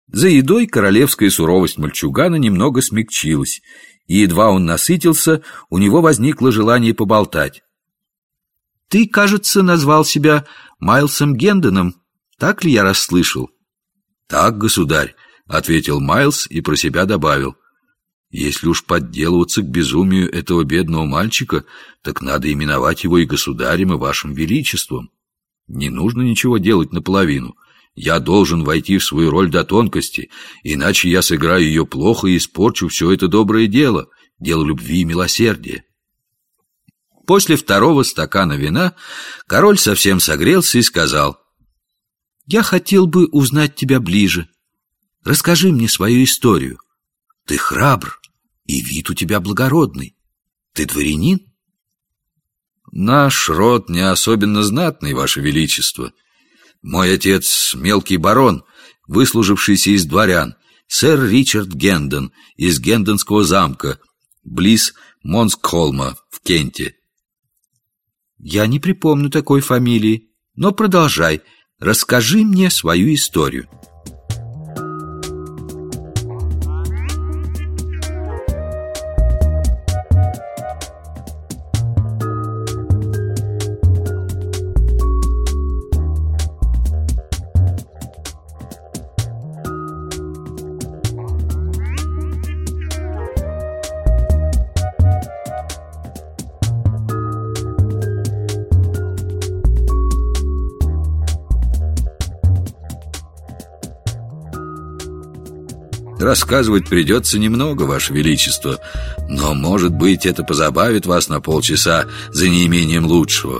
За едой королевская суровость мальчугана немного смягчилась, и едва он насытился, у него возникло желание поболтать. «Ты, кажется, назвал себя Майлсом Гендоном, так ли я расслышал?» «Так, государь», — ответил Майлс и про себя добавил: «если уж подделываться к безумию этого бедного мальчика, так надо именовать его и государем, и вашим величеством. Не нужно ничего делать наполовину. Я должен войти в свою роль до тонкости, иначе я сыграю ее плохо и испорчу все это доброе дело, дело любви и милосердия». После второго стакана вина король совсем согрелся и сказал: «Я хотел бы узнать тебя ближе. Расскажи мне свою историю. Ты храбр, и вид у тебя благородный. Ты дворянин?» «Наш род не особенно знатный, ваше величество. Мой отец мелкий барон, выслужившийся из дворян, сэр Ричард Гендон из Гендонского замка, близ Монскхолма в Кенте». «Я не припомню такой фамилии, но продолжай. Расскажи мне свою историю». «Рассказывать придется немного, ваше величество, но, может быть, это позабавит вас на полчаса за неимением лучшего.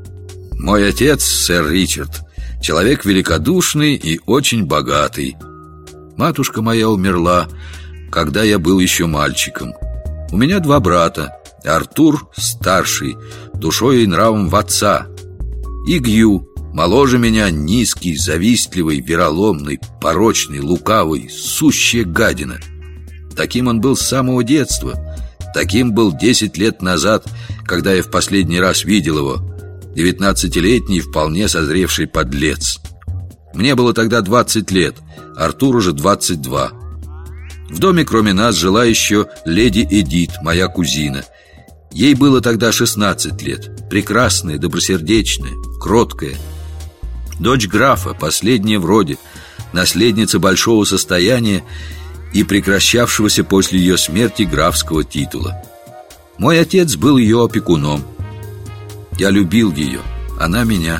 Мой отец, сэр Ричард, человек великодушный и очень богатый. Матушка моя умерла, когда я был еще мальчиком. У меня 2 брата: Артур, старший, душой и нравом в отца, и Гью, моложе меня, низкий, завистливый, вероломный, порочный, лукавый, сущая гадина. Таким он был с самого детства. Таким был 10 лет назад, когда я в последний раз видел его. 19-летний, вполне созревший подлец. Мне было тогда 20 лет, Артуру же 22. В доме кроме нас жила еще леди Эдит, моя кузина. Ей было тогда 16 лет. Прекрасная, добросердечная, кроткая. Дочь графа, последняя в роде, наследница большого состояния и прекращавшегося после ее смерти графского титула. Мой отец был ее опекуном. Я любил ее, она меня.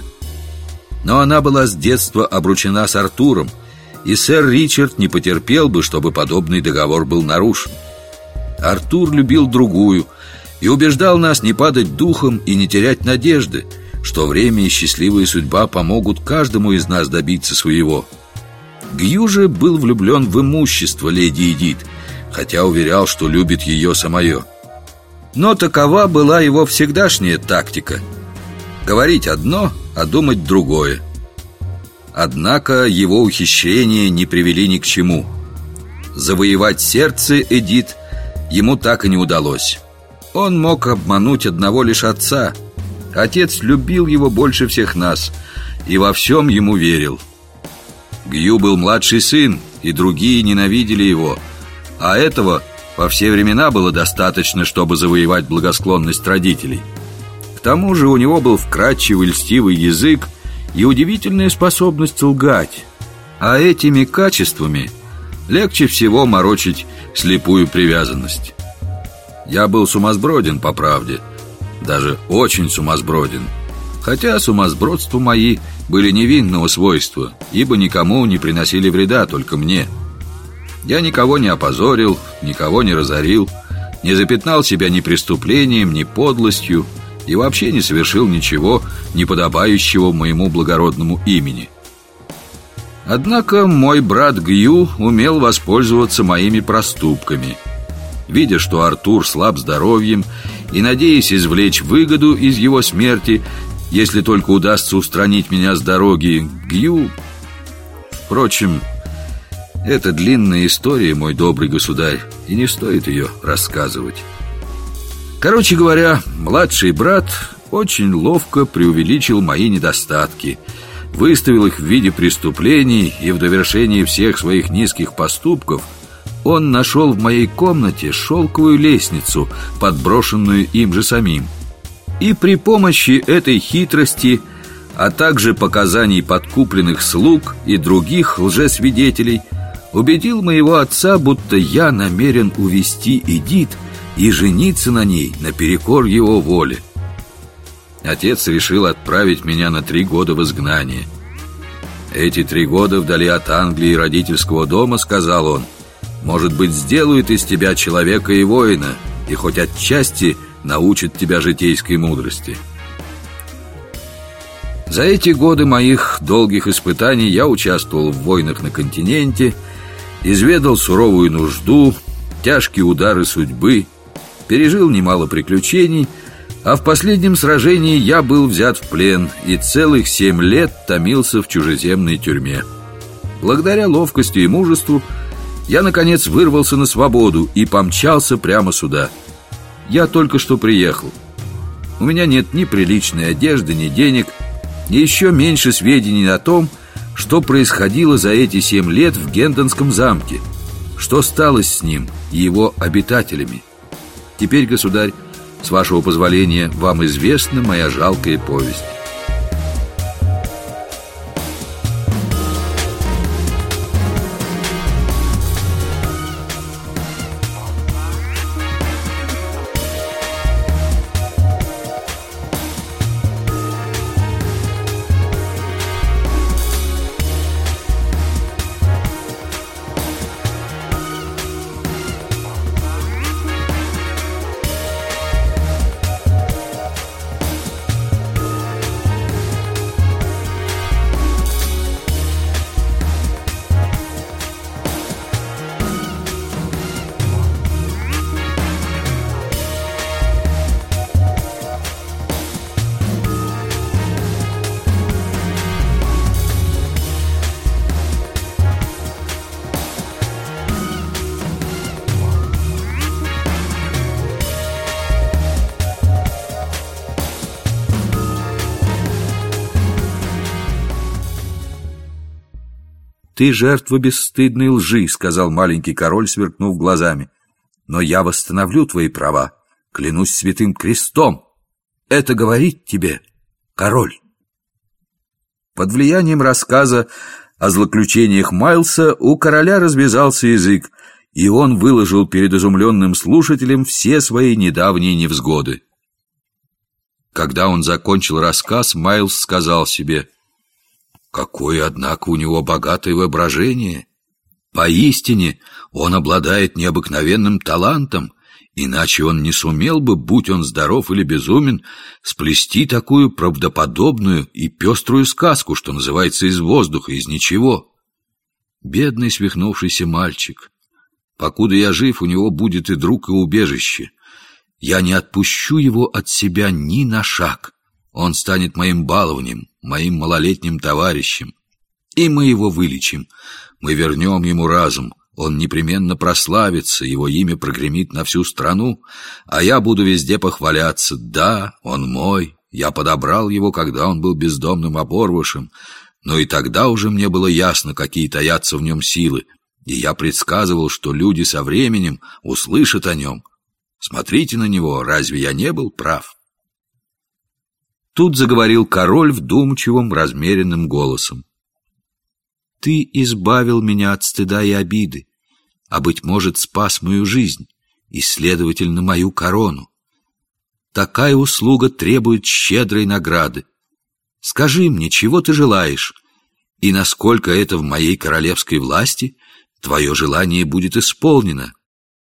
Но она была с детства обручена с Артуром, и сэр Ричард не потерпел бы, чтобы подобный договор был нарушен. Артур любил другую и убеждал нас не падать духом и не терять надежды, что время и счастливая судьба помогут каждому из нас добиться своего. Гью же был влюблен в имущество леди Эдит, хотя уверял, что любит ее самое. Но такова была его всегдашняя тактика: говорить одно, а думать другое. Однако его ухищрения не привели ни к чему. Завоевать сердце Эдит ему так и не удалось. Он мог обмануть одного лишь отца. Отец любил его больше всех нас и во всем ему верил. Гью был младший сын, и другие ненавидели его, а этого во все времена было достаточно, чтобы завоевать благосклонность родителей. К тому же у него был вкрадчивый, льстивый язык и удивительная способность лгать, а этими качествами легче всего морочить слепую привязанность. Я был сумасброден, по правде, даже очень сумасброден, хотя сумасбродства мои были невинного свойства, ибо никому не приносили вреда, только мне. Я никого не опозорил, никого не разорил, не запятнал себя ни преступлением, ни подлостью и вообще не совершил ничего, не подобающего моему благородному имени. Однако мой брат Гью умел воспользоваться моими проступками. Видя, что Артур слаб здоровьем, и надеясь извлечь выгоду из его смерти, если только удастся устранить меня с дороги, Гью... Впрочем, это длинная история, мой добрый государь, и не стоит ее рассказывать. Короче говоря, младший брат очень ловко преувеличил мои недостатки, выставил их в виде преступлений, и в довершении всех своих низких поступков он нашел в моей комнате шелковую лестницу, подброшенную им же самим. И при помощи этой хитрости, а также показаний подкупленных слуг и других лжесвидетелей, убедил моего отца, будто я намерен увести Эдит и жениться на ней наперекор его воле. Отец решил отправить меня на 3 года в изгнание. Эти 3 года вдали от Англии и родительского дома, сказал он, может быть, сделают из тебя человека и воина, и хоть отчасти научат тебя житейской мудрости. За эти годы моих долгих испытаний я участвовал в войнах на континенте, изведал суровую нужду, тяжкие удары судьбы, пережил немало приключений, а в последнем сражении я был взят в плен и целых 7 лет томился в чужеземной тюрьме. Благодаря ловкости и мужеству я, наконец, вырвался на свободу и помчался прямо сюда. Я только что приехал. У меня нет ни приличной одежды, ни денег, и еще меньше сведений о том, что происходило за эти 7 лет в Гендонском замке, что стало с ним и его обитателями. Теперь, государь, с вашего позволения, вам известна моя жалкая повесть. «Ты жертва бесстыдной лжи», — сказал маленький король, сверкнув глазами. «Но я восстановлю твои права, клянусь святым крестом. Это говорит тебе король». Под влиянием рассказа о злоключениях Майлса у короля развязался язык, и он выложил перед изумленным слушателем все свои недавние невзгоды. Когда он закончил рассказ, Майлс сказал себе: «Какое, однако, у него богатое воображение! Поистине, он обладает необыкновенным талантом, иначе он не сумел бы, будь он здоров или безумен, сплести такую правдоподобную и пеструю сказку, что называется, из воздуха, из ничего. Бедный свихнувшийся мальчик! Покуда я жив, у него будет и друг, и убежище. Я не отпущу его от себя ни на шаг. Он станет моим баловнем, моим малолетним товарищем. И мы его вылечим. Мы вернем ему разум. Он непременно прославится, его имя прогремит на всю страну, а я буду везде похваляться. Да, он мой. Я подобрал его, когда он был бездомным оборвышем. Но и тогда уже мне было ясно, какие таятся в нем силы. И я предсказывал, что люди со временем услышат о нем. Смотрите на него, разве я не был прав?» Тут заговорил король вдумчивым, размеренным голосом. «Ты избавил меня от стыда и обиды, а, быть может, спас мою жизнь и, следовательно, мою корону. Такая услуга требует щедрой награды. Скажи мне, чего ты желаешь, и насколько это в моей королевской власти, твое желание будет исполнено,